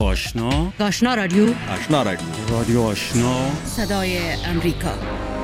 آشنا رادیو رادیو آشنا صدای امریکا.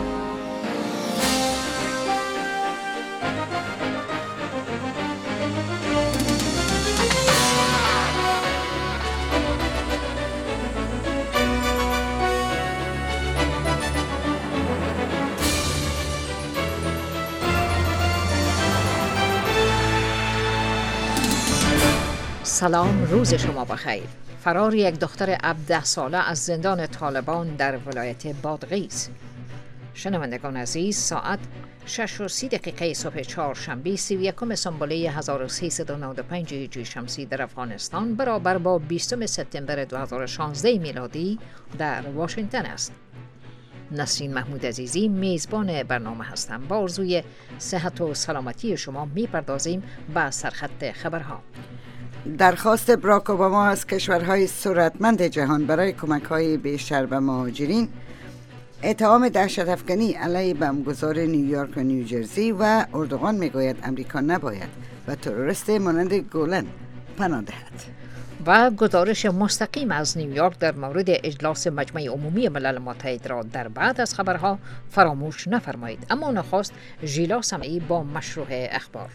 سلام، روز شما بخیر. فرار یک دختر 17 ساله از زندان طالبان در ولایت بادغیس. شنوندگان عزیز، ساعت 6:30 صبح چهارشنبه 31 سنبله 1395 هجری شمسی در افغانستان برابر با 20 سپتامبر 2016 میلادی در واشنگتن است. نسرین محمود عزیزی میزبان برنامه هستم. با آرزوی صحت و سلامتی شما میپردازیم به سرخط خبرها. درخواست براک اوباما از کشورهای ثروتمند جهان برای کمک‌های بیشتر به مهاجرین، اتهام دهشت‌افکنی علیه بمبگذار نیویورک و نیوجرسی و اردوغان میگوید امریکا نباید و تروریست مانند گولن پناه دهد. و گزارش مستقیم از نیویورک در مورد اجلاس مجمع عمومی ملل متحد را در بعد از خبرها فراموش نفرمایید. اما نخست ژیلا سمعی با مشروع اخبار.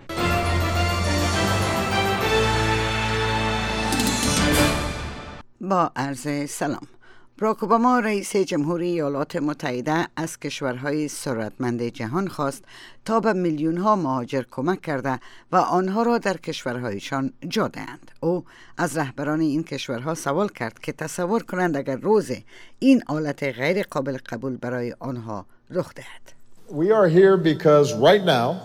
با عرض سلام. براک اوباما رئیس جمهوری ایالات متحده از کشورهای ثروتمند جهان خواست تا به میلیون‌ها مهاجر کمک کرده و آنها را در کشورهایشان جا دهند. او از رهبران این کشورها سوال کرد که تصور کنند اگر روز این حالت غیر قابل قبول برای آنها رخ دهد. We are here because right now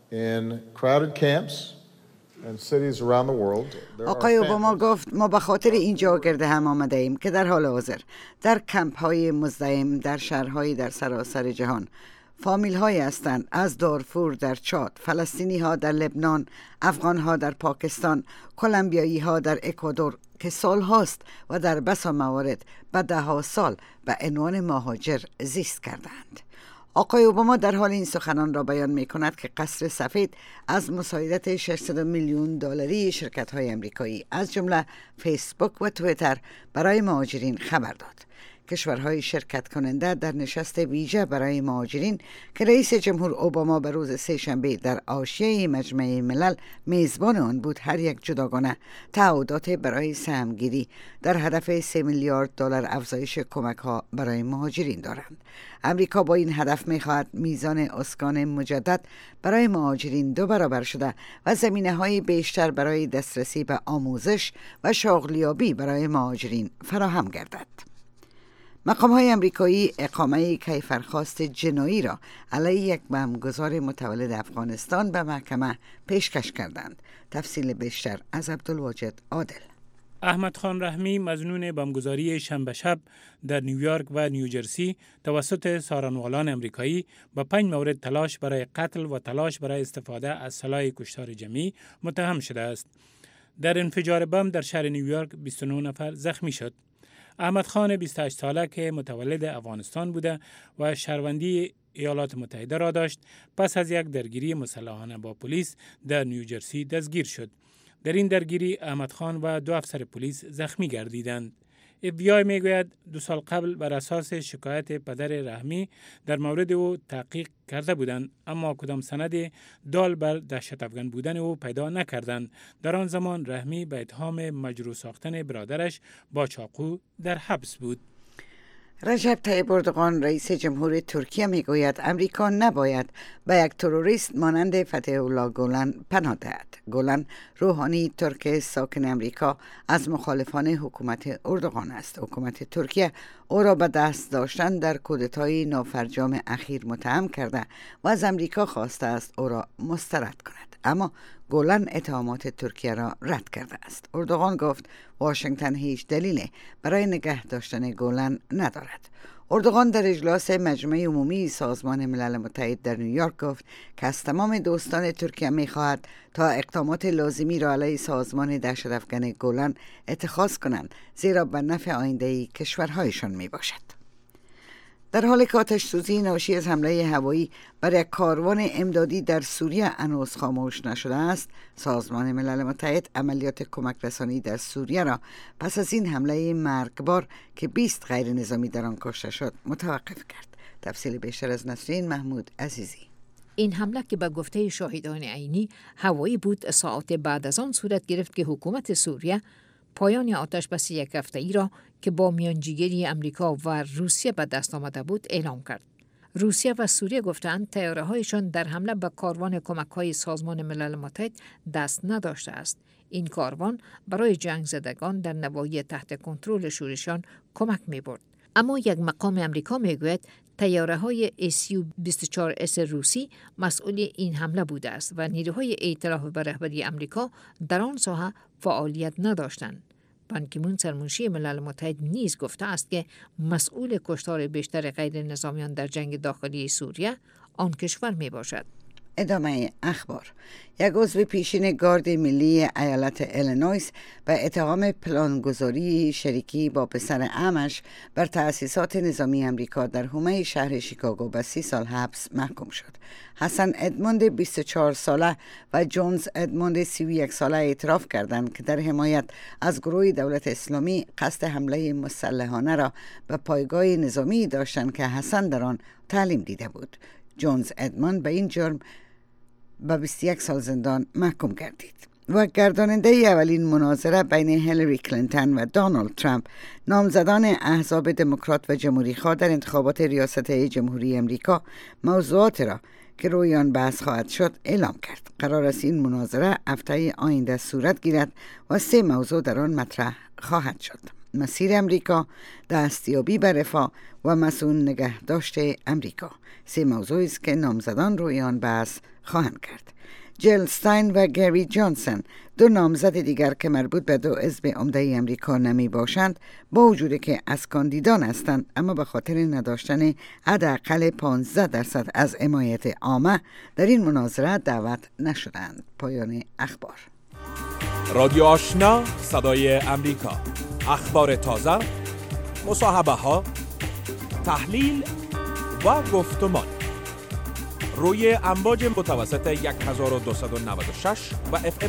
in crowded camps and cities around the world. آقای اوباما گفت ما به خاطر اینجا گرد هم آمده ایم که در حال حاضر در کمپ های مزدحم در شهرهای در سراسر جهان فامیل های هستند، از دارفور در چاد، فلسطینی ها در لبنان، افغان ها در پاکستان، کلمبیایی ها در اکوادور که سال هاست و در بسا موارد به 10 سال به عنوان مهاجر زیست کردند. آقای اوباما در حال این سخنان را بیان می کند که قصر سفید از مساعدت 600 میلیون دلاری شرکت های امریکایی از جمله فیسبوک و تویتر برای مهاجرین خبر داد. کشورهای شرکت کننده در نشست ویژه برای مهاجرین که رئیس جمهور اوباما به روز سه‌شنبه در حاشیه مجمع ملل میزبان آن بود، هر یک جداگانه تعهدات برای سهمگیری در هدف 3 میلیارد دلار افزایش کمک‌ها برای مهاجرین دارند. امریکا با این هدف می‌خواهد میزان اسکان مجدد برای مهاجرین 2 برابر شده و زمینه‌های بیشتر برای دسترسی به آموزش و شغلیابی برای مهاجرین فراهم گردد. مقام‌های امریکایی اقامه کیفرخواست جنایی را علیه یک بمبگذار متولد افغانستان به محکمه پیشکش کردند. تفصیل بیشتر از عبدالواجد عادل. احمد خان رحمی مظنون بمبگذاری شنبه شب در نیویورک و نیوجرسی توسط سارنوالان امریکایی با 5 مورد تلاش برای قتل و تلاش برای استفاده از سلاح کشتار جمعی متهم شده است. در انفجار بمب در شهر نیویورک 29 نفر زخمی شد. احمد خان 28 ساله که متولد افغانستان بوده و شهروندی ایالات متحده را داشت، پس از یک درگیری مسلحانه با پلیس در نیوجرسی دستگیر شد. در این درگیری احمد خان و 2 افسر پلیس زخمی گردیدند. FBI میگوید 2 سال قبل بر اساس شکایت پدر رحمی در مورد او تحقیق کرده بودند، اما کدام سند دال بر دهشت افکن بودن او پیدا نکردند. در آن زمان رحمی به اتهام مجروح ساختن برادرش با چاقو در حبس بود. رجب طیب اردوغان رئیس جمهور ترکیه میگوید امریکا نباید به یک تروریست مانند فتح الله گولن پناه دهد. گولن روحانی ترک ساکن امریکا از مخالفان حکومت اردوغان است. حکومت ترکیه او را به دست داشتن در کودتای نافرجام اخیر متهم کرده و از امریکا خواسته است او را مسترد کند، اما گولن اتهامات ترکیه را رد کرده است. اردوغان گفت واشنگتن هیچ دلیلی برای نگه داشتن گولن ندارد. اردوغان در اجلاس مجمع عمومی سازمان ملل متحد در نیویورک گفت که از تمام دوستان ترکیه می‌خواهد تا اقدامات لازمی را علیه سازمان دهشت‌افکن گولن اتخاذ کنند، زیرا به نفع آینده کشورهایشان میباشد. در حالی که آتش سوزی ناشی از حمله هوایی بر یک کاروان امدادی در سوریه هنوز خاموش نشده است، سازمان ملل متحد عملیات کمک رسانی در سوریه را پس از این حمله مرگبار که 20 غیر نظامی در آن کشته شد متوقف کرد. تفصیل بیشتر از نسرین محمود عزیزی. این حمله که به گفته شاهدان عینی هوایی بود، ساعات بعد از آن صورت گرفت که حکومت سوریه پایان آتش بس یک هفته‌ای را که با میانجیگری امریکا و روسیه به دست آمده بود اعلام کرد. روسیه و سوریه گفتند طیاره‌هایشان در حمله به کاروان کمک‌های سازمان ملل متحد دست نداشته است. این کاروان برای جنگ زدگان در نواحی تحت کنترل شورشیان کمک می‌برد. اما یک مقام امریکا میگوید طیاره‌های SU-24S روسی مسئول این حمله بوده است و نیروهای ائتلاف به رهبری امریکا در آن ساحه فعالیت نداشتند. بان کی مون سرمنشی ملل متحد نیز گفته است که مسئول کشتار بیشتر غیر نظامیان در جنگ داخلی سوریه آن کشور می باشد. ادامه اخبار. یک عضو پیشین گارد ملی ایالت ایلینویس به اتهام پلانگذاری شریکی با پسر عمش بر تأسیسات نظامی امریکا در حومه شهر شیکاگو به 30 سال حبس محکوم شد. حسن ادموند 24 ساله و جونز ادموند 31 ساله اعتراف کردند که در حمایت از گروه دولت اسلامی قصد حمله مسلحانه را به پایگاه نظامی داشتند که حسن در آن تعلیم دیده بود. جونز ادموند به این جرم به 21 سال زندان محکوم گردید. و گرداننده اولین مناظره بین هیلاری کلینتون و دونالد ترامپ، نامزدان احزاب دموکرات و جمهوری‌خواه در انتخابات ریاست جمهوری امریکا، موضوعات را که روی آن بحث خواهد شد اعلام کرد. قرار است این مناظره هفته آینده صورت گیرد و 3 موضوع در آن مطرح خواهد شد: مسیر امریکا، دستیابی به رفاه و مسئول نگهداشت امریکا. 3 موضوعی است که نامزدان روی آن بحث خواهند کرد. جیل استاین و گری جانسون، 2 نامزد دیگر که مربوط به 2 حزب عمده امریکا نمی باشند، با وجودی که از کاندیدان هستند اما به خاطر نداشتن حداقل 15% از حمایت عامه در این مناظره دعوت نشدند. پایان اخبار. رادیو آشنا، صدای امریکا. اخبار تازه، مصاحبه ها، تحلیل و گفتمان روی امواج متوسط 1296 و FM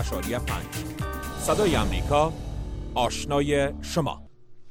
100.5. صدای امریکا، آشنای شما.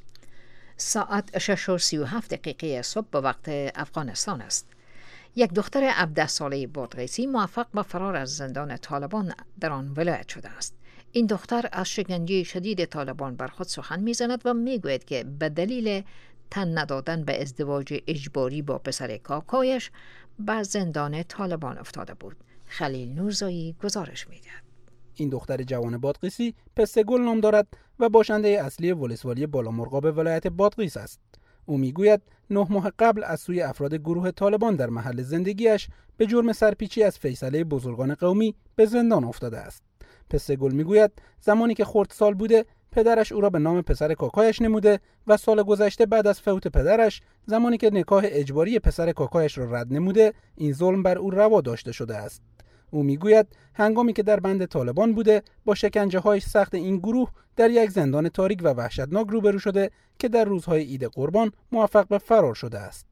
ساعت 6:37 صبح به وقت افغانستان است. یک دختر 17 ساله بادغیسی موفق به فرار از زندان طالبان در آن ولایت شده است. این دختر از شکنجه شدید طالبان بر خود سخن می‌زند و میگوید که به دلیل تن ندادن به ازدواج اجباری با پسر کاکایش به زندان طالبان افتاده بود. خلیل نورزایی گزارش می‌دهد. این دختر جوان بادغیسی پسته گل نام دارد و باشنده اصلی ولسوالی بالامرغاب ولایت بادغیس است. او میگوید 9 ماه قبل از سوی افراد گروه طالبان در محل زندگیش به جرم سرپیچی از فیصله بزرگان قومی به زندان افتاده است. پسته گل میگوید زمانی که خردسال بوده پدرش او را به نام پسر کاکایش نموده و سال گذشته بعد از فوت پدرش زمانی که نکاح اجباری پسر کاکایش را رد نموده این ظلم بر او روا داشته شده است. او میگوید هنگامی که در بند طالبان بوده با شکنجه‌های سخت این گروه در یک زندان تاریک و وحشتناک روبرو شده که در روزهای عید قربان موفق به فرار شده است.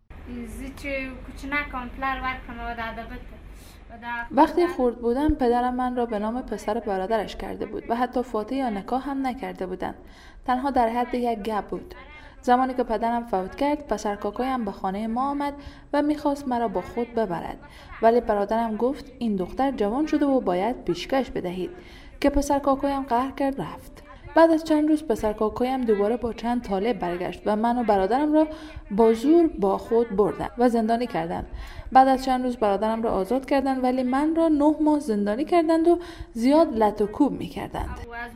وقتی خرد بودم پدرم من را به نام پسر برادرش کرده بود و حتی فاتحه یا نکاح هم نکرده بودند. تنها در حد یک گپ بود. زمانی که پدرم فوت کرد پسر کاکایم به خانه ما آمد و میخواست مرا با خود ببرد، ولی برادرم گفت این دختر جوان شده و باید پیشکش بدهید که پسر کاکایم قهر کرد رفت. بعد از چند روز پسر کاکایم دوباره با چند طالب برگشت و من و برادرم را با زور با خود بردند و زندانی کردند. بعد از چند روز برادرم را آزاد کردند ولی من را 9 ماه زندانی کردند و زیاد لط و کوب می‌کردند.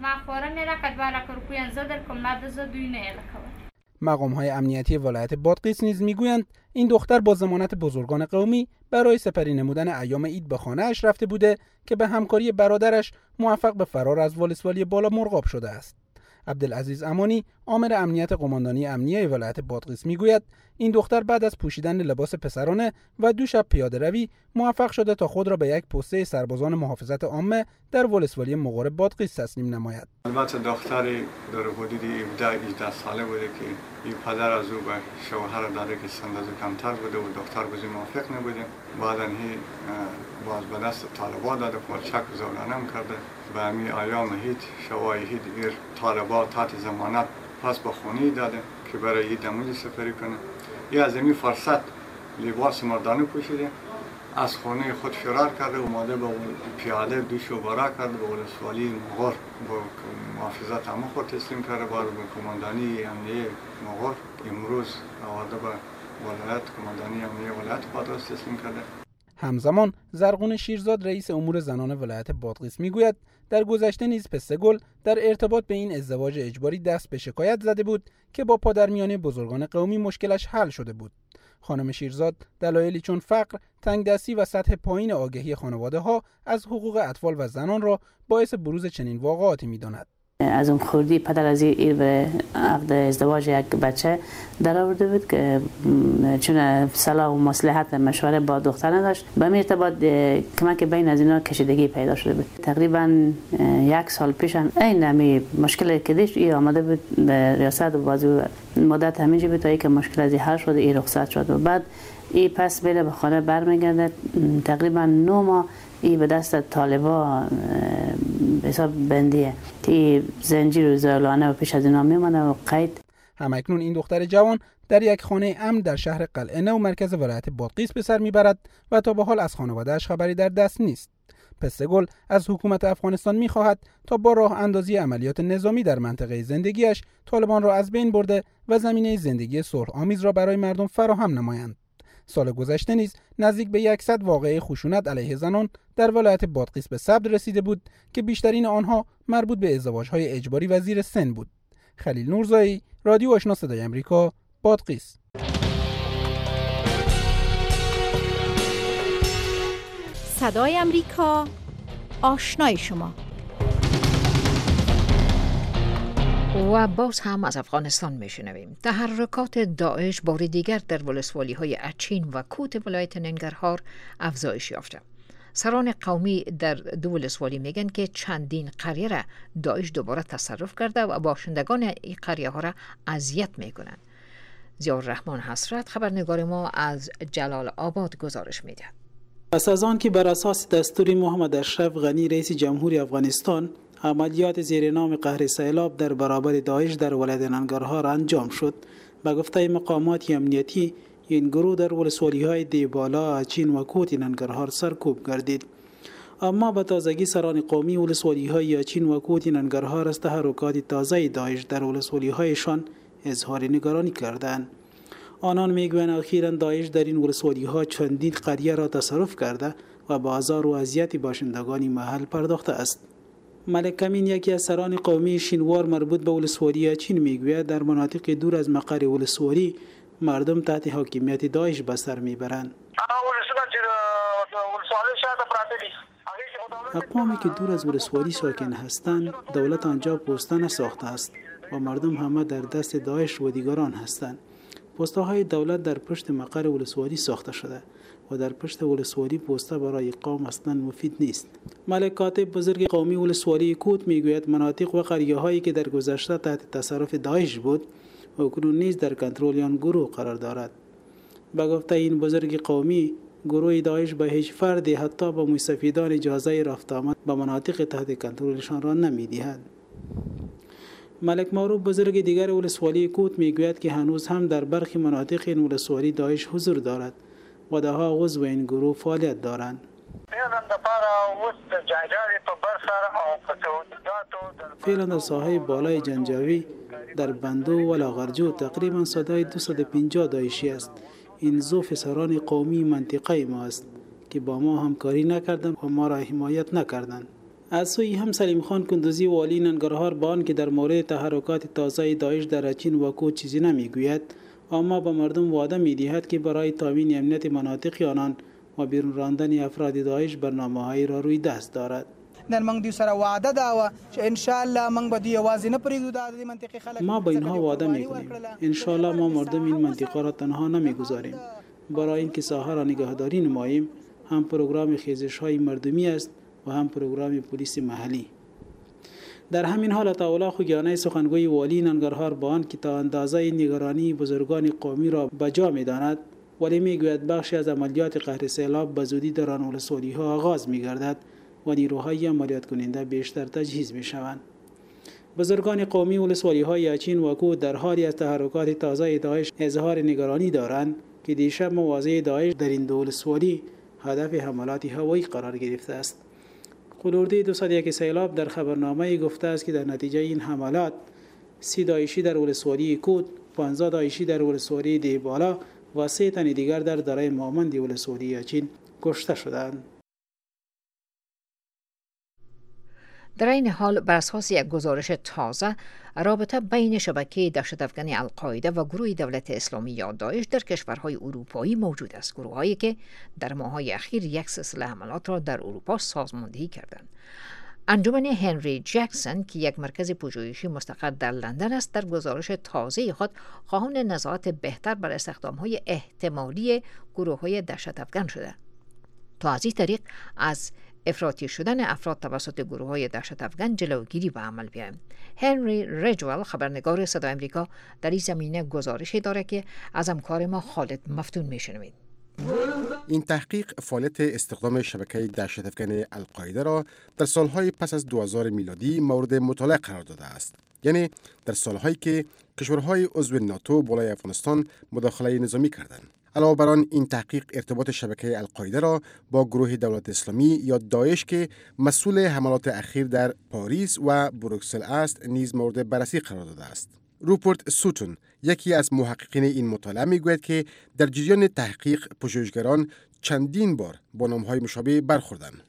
مقام‌های امنیتی ولایت بادغیس نیز میگویند این دختر با ضمانت بزرگان قومی برای سپری نمودن ایام عید به خانه‌اش رفته بوده که به همکاری برادرش موفق به فرار از ولسوالی بالامرغاب شده است. عبدالعزیز امانی، آمر امنیت قماندانی امنیه ولایت بادغیس میگوید این دختر بعد از پوشیدن لباس پسرانه و 2 شب پیاده روی موفق شده تا خود را به یک پسته سربازان محافظت عامه در ولسوالی مغرب بادغیس تسلیم نماید. البته دختری در حدود 17-18 ساله بوده که این پدر از او به شوهر داره که سن از او کمتر بوده و دختر بزی موافق نبوده. بعدا هی باز به دست طالبان داده پرچک و زولانم کرده. به همین ایام هیچ شوای هیچ ایر طالبان تحت ضمانت پس به خونی داده که برای این دموزی سفری کنه. این از این فرصت لباس مردانه پوشیده، از خانه خود فرار کرده و اومده به پیاده دوشو برا کرده به ولسوالی مغر با محافظت عامه خود تسلیم کرده، بعد به کماندانی امنیه مغر امروز آورده به ولایت کماندانی امنیه ولایت بادغیس تسلیم کرده. همزمان زرغون شیرزاد رئیس امور زنان ولایت بادغیس میگوید در گذشته نیز پسته گل در ارتباط به این ازدواج اجباری دست به شکایت زده بود که با پادرمیانی بزرگان قومی مشکلش حل شده بود. خانم شیرزاد دلایلی چون فقر، تنگدستی و سطح پایین آگاهی خانواده‌ها از حقوق اطفال و زنان را باعث بروز چنین واقعاتی می‌داند. از اون خوردی پدر از این به عقد ازدواج یک بچه در آورده بود که چون صلاح و مصلحت مشوره با دختر نداشت، به این ارتباط کمک بین از اینا کشیدگی پیدا شده بود. تقریبا 1 سال پیش این همی مشکل که داشت این آمده بود به ریاست و بازو مدت همینجا بود تا اینکه مشکل از این حل شد، این رخصت شد و بعد این پس بره به خانه برمیگرده. تقریبا 9 ماه ای به دست طالبا حساب بندیه که زنجیر و زولانه و پیش از اینا میمانه و قید. همکنون این دختر جوان در یک خانه امن در شهر قلعه نو مرکز ولایت بادغیس به سر میبرد و تا به حال از خانواده‌اش خبری در دست نیست. پسته گل از حکومت افغانستان میخواهد تا با راه اندازی عملیات نظامی در منطقه زندگیش طالبان را از بین برده و زمینه زندگی صلح آمیز را برای مردم فراهم نمایند. سال گذشته نیز نزدیک به 100 واقعه خشونت علیه زنان در ولایت بادغیس به ثبت رسیده بود که بیشترین آنها مربوط به ازدواج‌های اجباری و زیر سن بود. خلیل نورزایی، رادیو آشنا صدای آمریکا، بادغیس. صدای آمریکا، آشنای شما. و باز هم از افغانستان میشنویم. تحرکات داعش بار دیگر در ولسوالی های اچین و کوت ولایت ننگرهار افزایش یافته. سران قومی در 2 ولسوالی میگن که چندین قریه را داعش دوباره تصرف کرده و باشندگان این قریه ها را اذیت میکنند. ضیاءالرحمن حسرت خبرنگار ما از جلال آباد گزارش میده. پس از آن که بر اساس دستور محمد اشرف غنی رئیس جمهوری افغانستان عملیات زیر نام قهر سیلاب در برابر داعش در ولایت ننگرهار انجام شد، به گفته مقامات امنیتی این گروه در ولسوالی‌های دیبالا، اچین و کوت ننگرهار سرکوب گردید. اما به تازگی سران قومی ولسوالی‌های اچین و کوت ننگرهار از تحرکات تازه داعش در ولسوالی‌هایشان اظهار نگرانی کردند. آنان میگویند اخیراً داعش در این ولسوالی‌ها چندین قریه را تصرف کرده و به آزار و اذیت باشندگان محل پرداخته است. ملک امین یکی از سران قومی شینوار مربوط به ولسوالی اچین میگوید در مناطق دور از مقر ولسوالی مردم تحت حاکمیت داعش به سر میبرند. اقوامی که دور از ولسوالی ساکن هستند دولت آنجا پوسته نساخته است و مردم همه در دست داعش و دیگران هستند. پوسته‌های دولت در پشت مقر ولسوالی ساخته شده و در پشت ولسوالی پوسته برای قوم اصلا مفید نیست. ملک کاتب بزرگ قومی ولسوالی کوت میگوید مناطق و قریه‌هایی که در گذشته تحت تصرف داعش بود و اکنون نیز در کنترل آن گروه قرار دارد. به گفته این بزرگ قومی، گروه داعش به هیچ فردی حتی به مستفیدان اجازه رفت آمد به مناطق تحت کنترلشان را نمی‌دهد. ملک معروف بزرگ دیگر ولسوالی کوت میگوید که هنوز هم در برخی مناطق این ولسوالی داعش حضور دارد و دهها عضو این گروه فعالیت دارند. فعلا در ساحه بالای جنجاوی در بندو و لاغرجو تقریبا صدای 250 داعشی است. این ظروف سران قومی منطقه ما است که با ما همکاری نکردند و ما را حمایت نکردند. از سوی هم سلیم خان کندوزی والی ننگرهار با آن که در مورد تحرکات تازه داعش در اچین و کوت چیزی نمیگوید، اما به مردم وعده می‌دهد که برای تامین امنیت مناطق آنان و بیرون راندن افراد داعش برنامه‌هایی را روی دست دارد. نن موږ د سره وعده دا و چې ان شاء الله موږ به دی واز نه پرېږدو د منطقه خلک ما با اینها وعده میکنیم ان شاء الله ما مردم این منطقه را تنها نمیگذاریم. برای اینکه ساحه را نگهداری نماییم هم پروگرام خیزش های مردمی است و هم پروگرام پلیس محلی. در همین حال عطاالله خوگیانی سخنگوی والی ننگرهار با آن که تا اندازه نگرانی بزرگان قومی را بجا می‌داند ولی میگوید بخشی از عملیات قهر سیلاب به زودی در آن ولسوالی‌ها آغاز می‌گردد و نیروهای عملیات کننده بیشتر تجهیز می‌شوند. بزرگان قومی ولسوالی‌های یاچین و کو در حالی از تحرکات تازه داعش اظهار نگرانی دارند که دیشب مواضع داعش در این دو ولسوالی هدف حملات هوایی قرار گرفته است. قلوردی 201 سیلاب در خبرنامه گفته است که در نتیجه این حملات 30 داعشی در ولسوالی کود، 15 داعشی در ولسوالی دیبالا و 3 تن دیگر در دره مامند ولسوالی یاچین کشته شدند. در این حال بر اساس یک گزارش تازه رابطه بین شبکه دهشت‌افکن القاعده و گروه دولت اسلامی یا داعش در کشورهای اروپایی موجود است، گروه‌هایی که در ماه‌های اخیر یک سلسله حملات را در اروپا سازماندهی کردند. انجمن هنری جکسون که یک مرکز پژوهشی مستقر در لندن است در گزارش تازه خود خواهان نظارت بهتر بر استخدام‌های احتمالی گروه‌های دهشت‌افکن شده تا از این طریق از افراطی شدن افراد توسط گروه‌های دهشت‌افکن جلوگیری به عمل بیاید. هنری رجول خبرنگار صدای آمریکا در این زمینه گزارشی دارد که از همکار ما خالد مفتون میشنوید. این تحقیق فعالیت استخدام شبکه دهشت‌افکن القاعده را در سالهای پس از 2000 میلادی مورد مطالعه قرار داده است. یعنی در سالهایی که کشورهای عضو ناتو بالای افغانستان مداخله نظامی کردند. علاوه بر آن این تحقیق ارتباط شبکه القاعده را با گروه دولت اسلامی یا داعش که مسئول حملات اخیر در پاریس و بروکسل است نیز مورد بررسی قرار داده است. روپورت سوتون یکی از محققین این مطالعه میگوید که در جریان تحقیق پژوهشگران چندین بار با نام‌های مشابه برخوردند.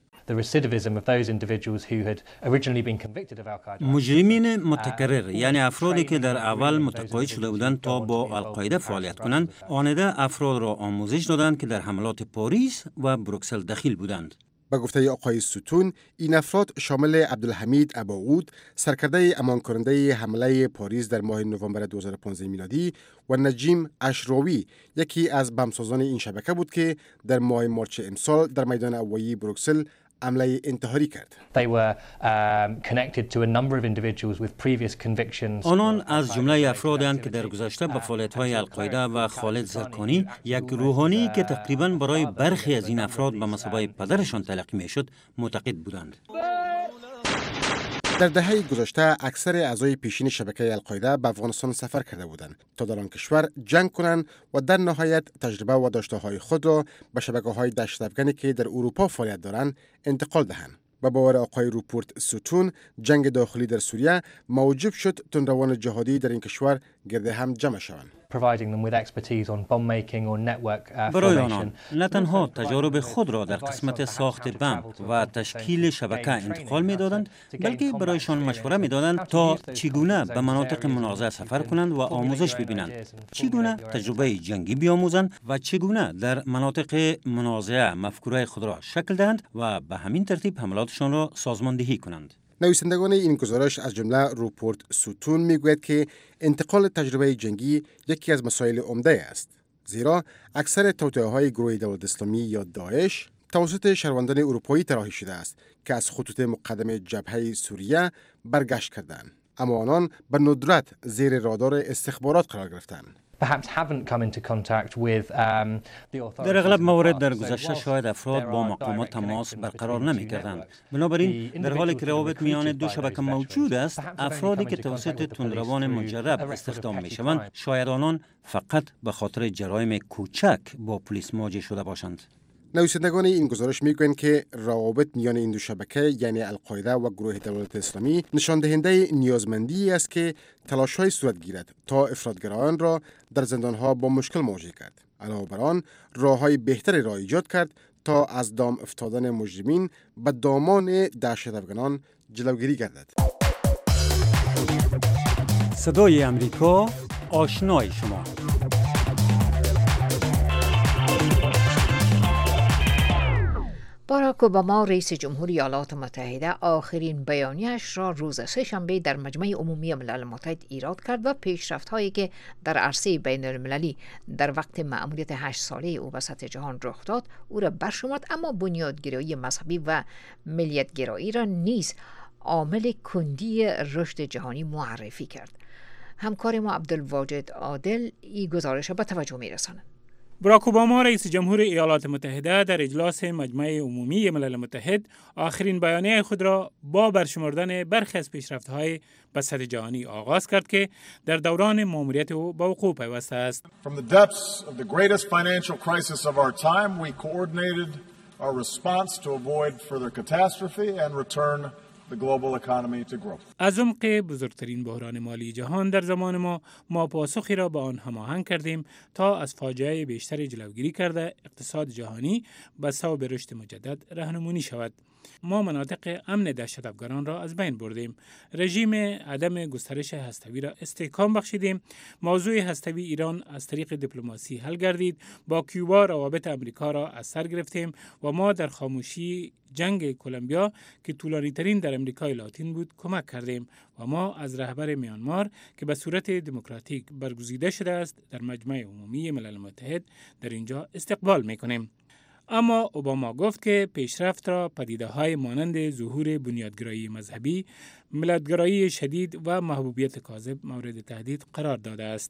مجرمین متکرر یعنی افرادی که در اول متقاعد شده بودند تا با القاعده فعالیت کنند، آنده افراد را آموزش دادند که در حملات پاریس و بروکسل دخیل بودند. با گفته آقای ستون، این افراد شامل عبدالحمید اباعود، سرکرده امان‌کننده حمله پاریس در ماه نوامبر 2015 میلادی و نجیم اشراوی، یکی از بمسازان این شبکه بود که در ماه مارچ امسال در میدان هوایی بروکسل حمله انتحاری کرد. آنان از جمله افرادند که در گذشته به فعالیت‌های القاعده و خالد زرکانی، یک روحانی که تقریباً برای برخی از این افراد به مثابه پدرشان تلقی می‌شد، معتقد بودند. در دهه گذشته اکثر اعضای پیشین شبکه القاعده به افغانستان سفر کرده بودند تا در آن کشور جنگ کنند و در نهایت تجربه و داشته‌های خود را به شبکه‌های دهشت‌افکنی که در اروپا فعالیت دارند انتقال دهند. به باور آقای روپورت ستون، جنگ داخلی در سوریه موجب شد تندروان جهادی در این کشور گرد هم جمع شوند. برای آنان نه تنها تجارب خود را در قسمت ساخت بمب و تشکیل شبکه انتقال می‌دادند، بلکه برایشان مشوره می‌دادند تا چگونه به مناطق منازعه سفر کنند و آموزش ببینند، چگونه تجربه جنگی بیاموزند و چگونه در مناطق منازعه مفکوره خود را شکل دهند و به همین ترتیب حملاتشان را سازماندهی کنند. نویسندگان این گزارش از جمله روپورت ستون میگوید که انتقال تجربه جنگی یکی از مسائل عمده است، زیرا اکثر توطئه‌های گروه دولت اسلامی یا داعش توسط شهروندان اروپایی طراحی شده است که از خطوط مقدم جبهه سوریه برگشت کردند، اما آنان به ندرت زیر رادار استخبارات قرار گرفتند. در اغلب موارد در گذشته شاید افراد با مقامات تماس برقرار نمی کردند. بنابراین در حالی که روابط میان دو شبکه موجود است، افرادی که توسط تندروان مجرب استخدام می شوند شاید آنان فقط به خاطر جرایم کوچک با پلیس مواجه شده باشند. نویسندگان این گزارش میگویند که روابط میان این دو شبکه یعنی القاعده و گروه دولت اسلامی نشان دهنده نیازمندی است که تلاش‌های صورت گیرد تا افراطگرایان را در زندان‌ها با مشکل مواجه کرد. علاوه بر آن راه‌های بهتری را ایجاد کرد تا از دام افتادن مجرمین به دامان دهشت‌افکنان جلوگیری گردد. صدای آمریکا، آشنای شما. باراک اوباما رئیس جمهوری ایالات متحده آخرین بیانیه‌اش را روز سه‌شنبه در مجمع عمومی ملل متحد ایراد کرد و پیشرفت‌هایی که در عرصه بین‌المللی در وقت مأموریت 8 ساله او به سطح جهان رخ داد او را برشمرد، اما بنیادگرایی مذهبی و ملیت‌گرایی را نیز عامل کندی رشد جهانی معرفی کرد. همکار ما عبدالواجد عادل این گزارش را به توجه می‌رساند. باراک اوباما رئیس جمهور ایالات متحده در اجلاس مجمع عمومی ملل متحد آخرین بیانیه خود را با برشمردن برخی از پیشرفت‌های به سطح جهانی آغاز کرد که در دوران مأموریت او به وقوع پیوسته است. From the depths of the greatest financial crisis of our time, we coordinated our response to avoid further catastrophe and return the global economy to growth. از عمق بزرگترین بحران مالی جهان در زمان ما پاسخی را به آن هماهنگ کردیم تا از فاجعه بیشتر جلوگیری کرده اقتصاد جهانی به صوب رشد مجدد راهنمایی شود. ما مناطق امن دهشت‌افکران را از بین بردیم. رژیم عدم گسترش هسته‌ای را استحکام بخشیدیم. موضوع هسته‌ای ایران از طریق دیپلماسی حل گردید. با کیوبا روابط امریکا را از سر گرفتیم و ما در خاموشی جنگ کلمبیا که طولانی‌ترین در امریکای لاتین بود کمک کردیم و ما از رهبر میانمار که به صورت دموکراتیک برگزیده شده است در مجمع عمومی ملل متحد در اینجا استقبال می‌کنیم. اما اوباما گفت که پیشرفت را پدیده‌های مانند ظهور بنیادگرایی مذهبی، ملت‌گرایی شدید و محبوبیت کاذب مورد تهدید قرار داده است.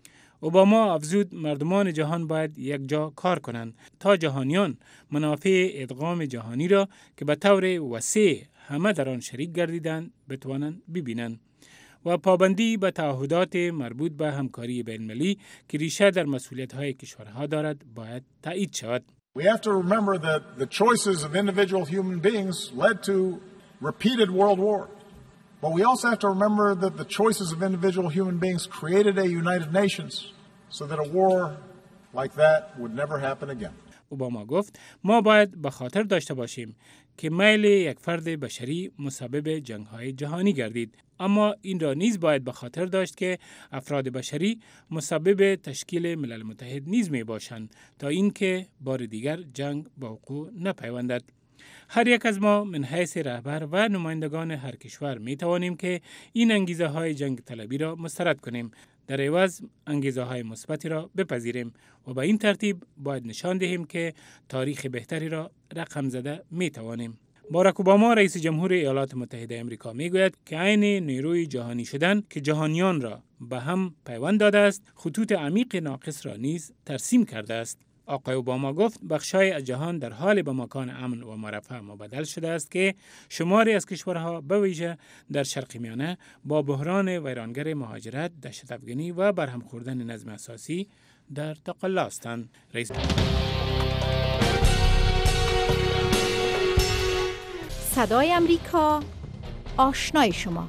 اوباما افزود مردمان جهان باید یک جا کار کنند تا جهانیان منافع ادغام جهانی را که به طور وسیع همه در آن شریک گردیدند بتوانند ببینند و پابندی به تعهدات مربوط به همکاری بین‌المللی که ریشه در مسئولیت‌های کشورها دارد باید تایید شود. We have to remember that the choices of individual human beings led to repeated world wars. But we also have to remember that the choices of individual human beings created a United Nations so that a war like that would never happen again. اوباما گفت ما باید به خاطر داشته باشیم که میل یک فرد بشری مسبب جنگ‌های جهانی گردید، اما این را نیز باید به خاطر داشت که افراد بشری مسبب تشکیل ملل متحد نیز می باشند تا اینکه بار دیگر جنگ به وقوع نپیوندد. هر یک از ما من حیث رهبر و نمایندگان هر کشور می توانیم که این انگیزه های جنگ طلبی را مسترد کنیم، در عوض انگیزه های مثبتی را بپذیریم و به این ترتیب باید نشان دهیم که تاریخ بهتری را رقم زده می توانیم. باراک اوباما رئیس جمهور ایالات متحده آمریکا می گوید که عین نیروی جهانی شدن که جهانیان را به هم پیوند داده است، خطوط عمیق ناقص را نیز ترسیم کرده است. آقای اوباما گفت بخشای از جهان در حال به مکان امن و مرفه مبدل شده است که شماری از کشورها به ویژه در شرق میانه با بحران ویرانگر مهاجرت، دهشت‌افکنی و برهم خوردن نظم اساسی در تقلا هستند. صدای امریکا، آشنای شما.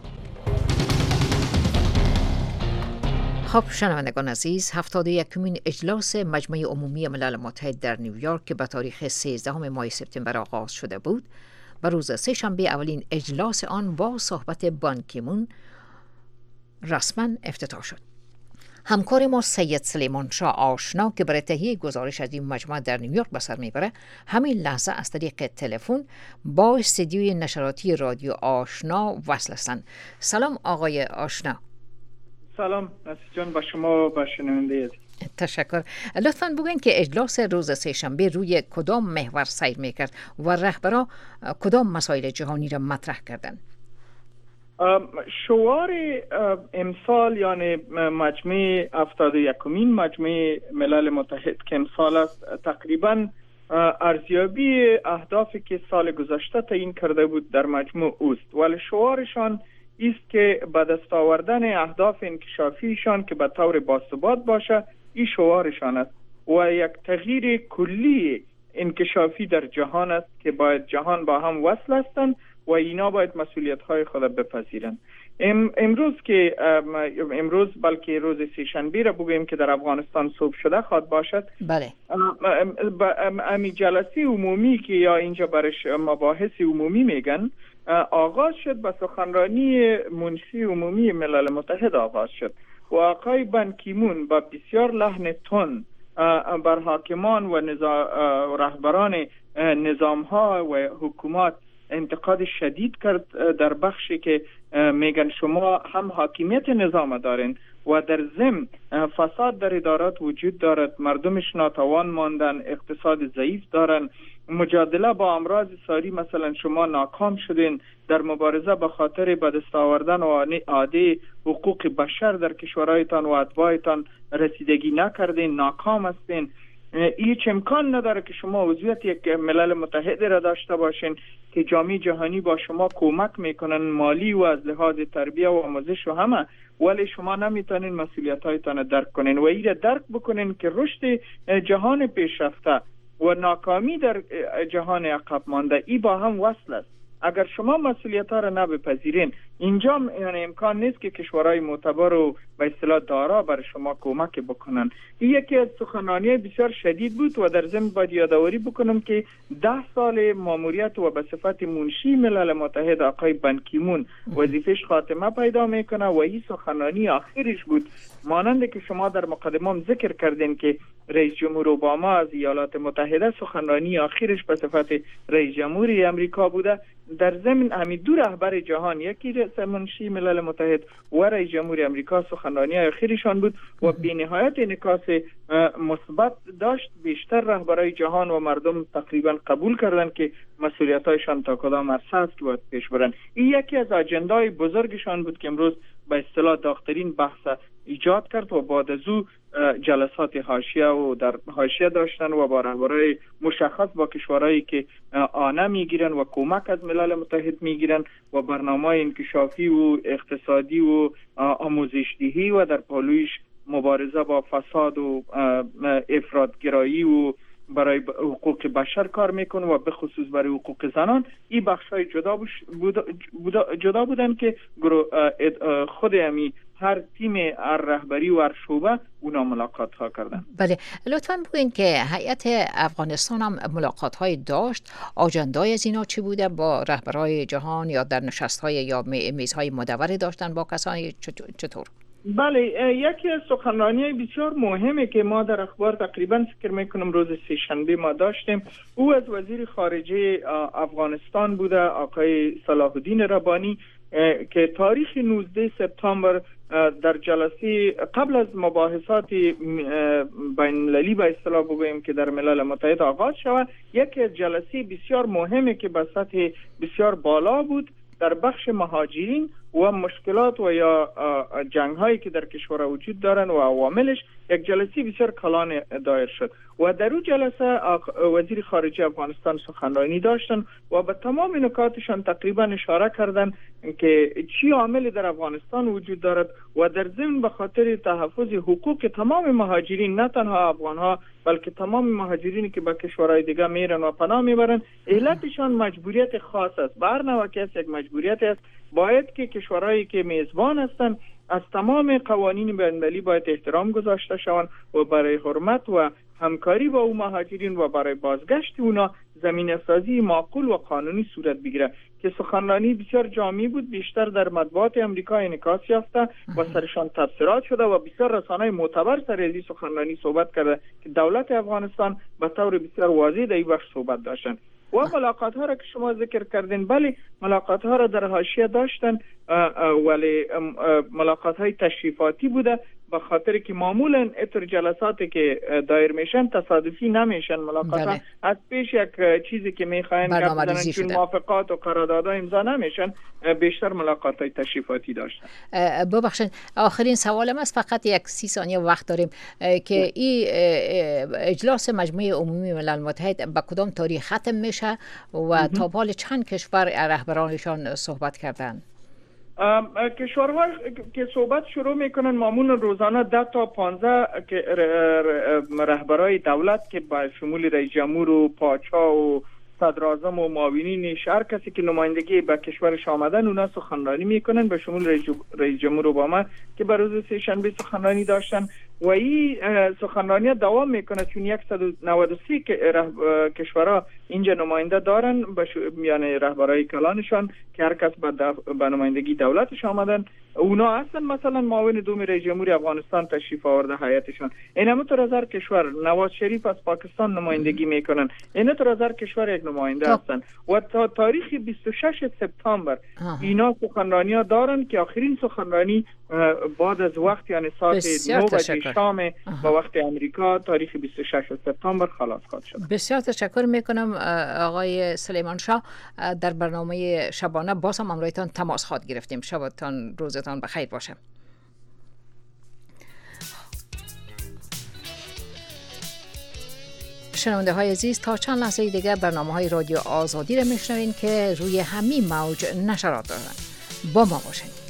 خب شنوندگان عزیز، 71مین اجلاس مجمع عمومی ملل متحد در نیویورک که به تاریخ 13 ماه سپتامبر آغاز شده بود، و روز سه‌شنبه اولین اجلاس آن با صحبت بان کی مون رسما افتتاح شد. همکار ما سید سلیمان شاه آشنا که برای تهیه گزارش از این مجمع در نیویورک به سر میبره، همین لحظه از طریق تلفن با استودیوی نشراتی رادیو آشنا وصل هستند. سلام آقای آشنا. سلام نصیر جان، با شما و با شنونده. تشکر. لطفاً بگوین که اجلاس روز سه‌شنبه روی کدام محور سیر میکرد و رهبران کدام مسائل جهانی را مطرح کردند؟ شعار امسال یعنی مجمع 71مین مجمع ملل متحد که امسال است، تقریبا ارزیابی اهدافی که سال گذشته تعیین کرده بود در مجمع اوست، ولی شعارشان است که به دست آوردن اهداف انکشافیشان که به طور باثبات باشه، این شعارشان است و یک تغییر کلی انکشافی در جهان است که باید جهان با هم وصل هستند و اینا باید مسئولیت‌های خود بپذیرند. امروز بلکه روز سه‌شنبه را بگوییم که در افغانستان صبح شده خواهد باشد. بله. امی جلسه عمومی که یا اینجا برش مباحث عمومی میگن آغاز شد، با سخنرانی منشی عمومی ملل متحد آغاز شد و آقای بان کی مون با بسیار لحن تند بر حاکمان و رهبران نظام ها و حکومات انتقاد شدید کرد در بخشی که میگن شما هم حاکمیت نظام دارین و در ضمن فساد در ادارات وجود دارد، مردمش ناتوان ماندن، اقتصاد ضعیف دارن، مجادله با امراض ساری مثلا شما ناکام شدین، در مبارزه به خاطر به دست آوردن و عاده حقوق بشر در کشورهایتان و اتباعتان رسیدگی نکردین، ناکام هستین. هیچ امکان نداره که شما عضویت یک ملل متحد را داشته باشین که جامعه جهانی با شما کمک میکنن مالی و از لحاظ تربیه و آموزش و همه، ولی شما نمیتونین مسئولیت‌هایتان درک کنین و این را درک بکنین که رشد جهان پیشرفته و ناکامی در جهان عقب مانده ای با هم وصل است. اگر شما مسئولیت ها را نبپذیرین، اینجا یعنی امکان نیست که کشورهای معتبر و به اصطلاح دارا برای شما کمک بکنن. این یکی از سخنرانی بسیار شدید بود و در ضمن باید یادآوری بکنم که 10 سال ماموریت و به صفت منشی ملل متحد آقای بن کی مون وظیفش خاتمه پیدا میکنه و این سخنرانی آخرش بود. مانند که شما در مقدمه ذکر کردین که رئیس جمهور اوباما از ایالات متحده سخنرانی آخرش به صفت رئیس جمهوری امریکا بوده، در ضمن همین دو رهبر جهان، یکی رئیس منشی ملل متحد و رئیس جمهوری امریکا سخنرانی آخرشان بود و بی نهایت انعکاس مثبت داشت. بیشتر رهبرای جهان و مردم تقریبا قبول کردند که مسئولیت‌هایشان تا کدام عرصه است که باید پیش برن. این یکی از اجندای بزرگشان بود که امروز به اصطلاح داغ‌ترین بحث ایجاد کرد و بعد از او جلسات حاشیه و در حاشیه داشتن و با رهبرای مشخص با کشورهایی که آنه میگیرن و کمک از ملل متحد میگیرن و برنامه انکشافی و اقتصادی و آموزش‌دهی و در پالویش مبارزه با فساد و افراط‌گرایی و برای حقوق بشر کار میکنه و به خصوص برای حقوق زنان. این بخشای جدا بودن که خود همی هر تیم، هر رهبری و هر شعبه اونا ملاقات ها کردن. بله، لطفاً بگوین که هیئت افغانستان هم ملاقات های داشت. آجندای از اینا چی بوده؟ با رهبرای جهان یا در نشست های یا میزهای مدوری داشتن با کسانی چطور؟ بله، یکی از سخنرانی بسیار مهمه که ما در اخبار تقریبا فکر میکنم روز سه‌شنبه ما داشتیم، او از وزیر خارجه افغانستان بوده، آقای صلاح الدین ربانی، که تاریخ 19 سپتامبر در جلسه قبل از مباحثات بین‌المللی به اصطلاح بگوییم که در ملل متحد آغاز شود، یکی از جلسه بسیار مهمه که به سطح بسیار بالا بود در بخش مهاجرین و مشکلات و یا جنگ هایی که در کشور وجود دارن و عواملش، یک جلسه بسیار کلان دایر شد و در اون جلسه وزیر خارجه افغانستان سخنرانی داشتن و به تمام نکاتشان تقریبا اشاره کردن که چی عاملی در افغانستان وجود دارد و در ضمن به خاطر تحفظ حقوق تمام مهاجرین، نه تنها افغان ها بلکه تمام مهاجرینی که به کشورهای دیگه میرن و پناه میبرن، علتشان مجبوریت خاص است. بر نوع کس یک مجبوریت است، باید که کشورهایی که میزبان هستند از تمام قوانین بین‌المللی باید احترام گذاشته شوند و برای حرمت و همکاری با او مهاجرین و برای بازگشت اونا زمینه سازی معقول و قانونی صورت بگیره. که سخنرانی بسیار جامع بود، بیشتر در مطبوعات امریکا انعکاس یافته و سرشان تبصرات شده و بسیار رسانه‌های معتبر سر از این سخنرانی صحبت کرده که دولت افغانستان به طور بسیار واضح در این بخش صحبت داشتن. و ملاقات ها را که شما ذکر کردین، بله ملاقات ها را در حاشیه داشتن، ولی ملاقات های تشریفاتی بوده، به خاطر که معمولا اتر جلساتی که دایر میشن تصادفی نمیشن. ملاقات ها از پیش یک چیزی که میخواین کردن، چون موافقات و قراردادها امضا نمیشن، بیشتر ملاقات های تشریفاتی داشتن. ببخشید آخرین سوالم است، فقط یک 30 ثانیه وقت داریم، که این اجلاس مجمع عمومی ملل متحد به کدام تاریخ ختم میشه و تا حال چند کشور رهبرانشان صحبت کردن؟ کشورها که صحبت شروع میکنن معمولا روزانه 10 تا 15 که رهبرای دولت که با شمول رئیس جمهور و پاچا و صدر اعظم و معاونین هر کسی که نمایندگی به کشورش آمدن اونا سخنرانی میکنن، به شمول رئیس جمهور اوباما که به روز سه‌شنبه سخنرانی داشتن. و این سخنرانی دوام میکنه چون 193 کشورها اینجا نماینده دارن، یعنی رهبرای کلانشان که هر کس به نمایندگی دولتش آمدن. اونا هستن مثلا معاون دوم رئیس جمهوری افغانستان تشریف آورده هیئتشان. این همونطور از هر کشور، نواز شریف از پاکستان نمایندگی میکنن، اینطور از هر کشور یک نماینده هستن و تا تاریخ 26 سپتامبر اینا سخنرانی ها دارن که آخرین سخنرانی بعد از وقت یعنی ساعت 9 بجه شام با وقت امریکا تاریخ 26 سپتامبر خلاص خواهد شد. بسیار تشکر میکنم آقای سلیمان شاه. در برنامه شبانه باز هم امرویتان تماس خواهد گرفتیم. شبتان روزتان بخیر باشه. شنونده های عزیز، تا چند لحظه دیگر برنامه های رادیو آزادی را میشنوین که روی همین موج نشرات دارند. با ما باشید.